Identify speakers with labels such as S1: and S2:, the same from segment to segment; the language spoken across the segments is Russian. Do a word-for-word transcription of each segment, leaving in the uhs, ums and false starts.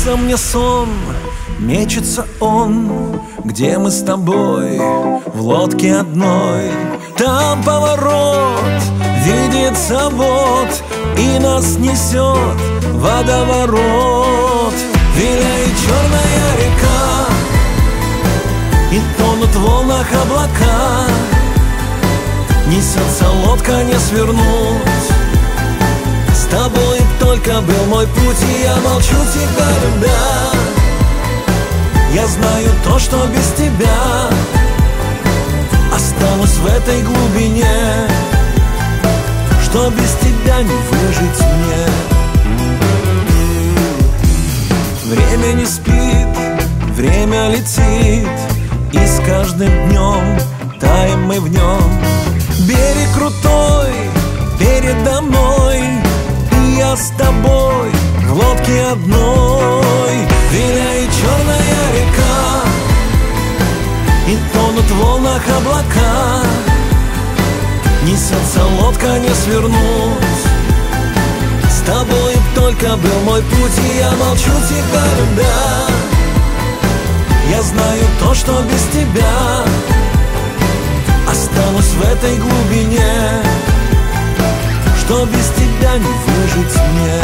S1: Снится мне сон, мечется он, где мы с тобой в лодке одной. Там поворот, видится вот, и нас несет водоворот. Виляет черная река, и тонут в волнах облака. Несется лодка, не свернуть. С тобой только был мой путь, и я молчу тебя, любя. Я знаю то, что без тебя останусь в этой глубине, что без тебя не выжить мне. Время не спит, время летит, и с каждым днем таем мы в нем. Берег крутой передо мной, и я с тобой в лодке одной. Виляет черная река, и тонут в волнах облака. Несется лодка, не свернуть. С тобой только был мой путь, и я молчу тебя, любя. Я знаю то, что без тебя останусь в этой глубине, что без тебя не выжить мне.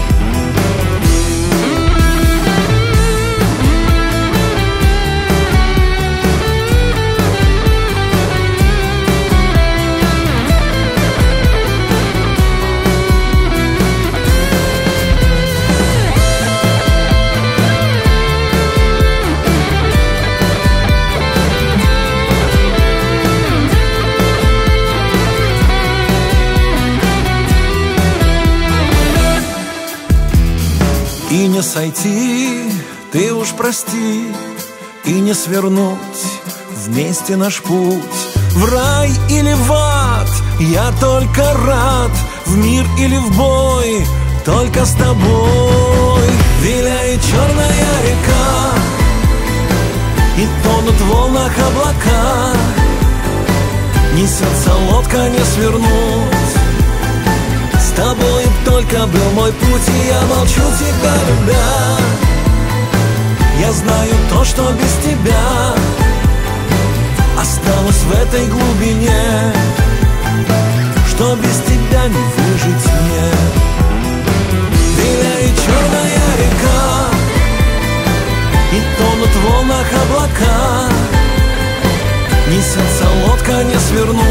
S1: И не сойти, ты уж прости, и не свернуть вместе наш путь. В рай или в ад, я только рад, в мир или в бой, только с тобой. Виляет черная река, и тонут в волнах облака. Несется лодка, не свернуть. С тобой только был мой путь, и я молчу тебя, любя. Я знаю то, что без тебя останусь в этой глубине, что без тебя не выжить мне. Виляет черная река, и тонут в волнах облака. Несется лодка, не свернуть.